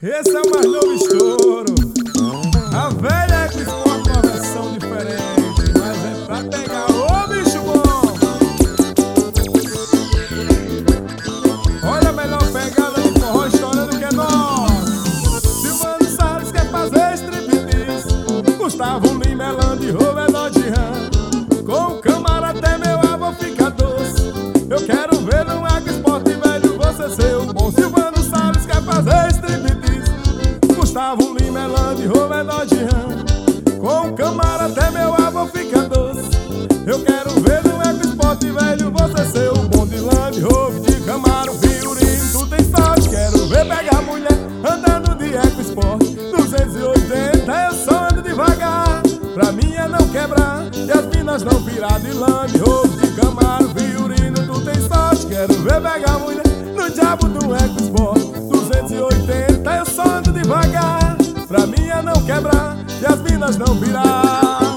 Esse é o mais novo estouro. A velha é que exporta uma versão diferente, mas é pra pegar o bicho bom. Olha a melhor pegada de forró estourando que é nós. Silvano Salles quer fazer striptease, Gustavo Lima, Elande, Rovedor de Ram. Com o Camara até meu avô fica doce. Eu quero ver no Água Esporte velho você ser o bom. Silvano Salles quer fazer striptease, Gustavo Lima, Elande, Rovedor de Ram. Com o Camara até meu avô fica doce. Eu quero ver no Eco Esporte velho você ser o bom de Land Rover, de Camaro, Viurino, tu tem sorte. Quero ver pegar mulher andando de Eco Esporte 280, eu só ando devagar. Pra mim é não quebrar e as minas não virar de Land Rover, de Camaro, Viurino, tu tem sorte. Quero ver pegar mulher no diabo do Eco Esporte 280, eu só ando devagar. Pra mim é não quebrar e as minas não virar.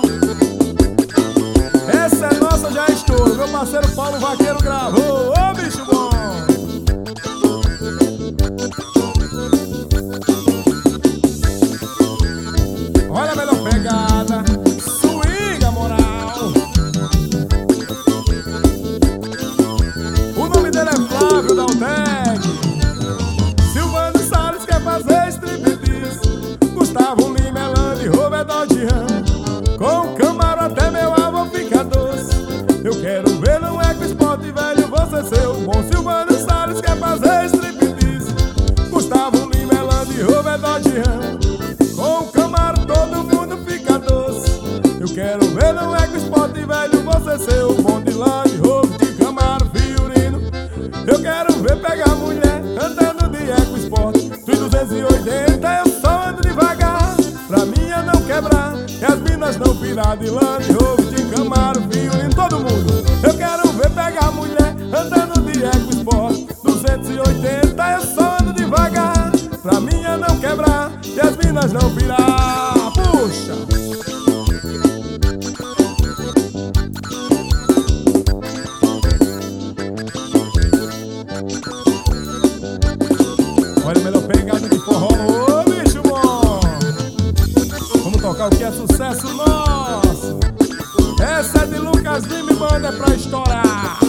Essa é nossa, já estouro. Meu parceiro Paulo Vaqueiro gravou. Ô bicho bom. Olha a melhor pegada, swinga moral. O nome dele é Flávio Daldeg. Silvano Salles quer fazer striptease, Gustavo Lima, Elande, Rovedor de Ram. Com o Camaro até meu avô fica doce. Eu quero ver no Eco Esporte velho você ser o bom. Silvano Salles quer fazer striptease, Gustavo Lima, Elande, Rovedor de Ram. Com o Camaro todo mundo fica doce. Eu quero ver no Eco Esporte velho você ser o bom de Land Rover, de Camaro, Viurino. Eu quero ver pegar mulher andando de Eco Esporte 280, eu só ando devagar. Pra mim é não quebrar e as minas não virar de Land Rover, de Camaro, Viurino, todo mundo. Eu quero ver pegar mulher andando de Eco Esporte 280, eu só ando devagar. Pra mim é não quebrar e as minas não virar. Puxa! Olha a melhor pegada de forró, ô bicho bom. Vamos tocar o que é sucesso nosso. Essa é de Lucas Lima e Banda, é pra estourar.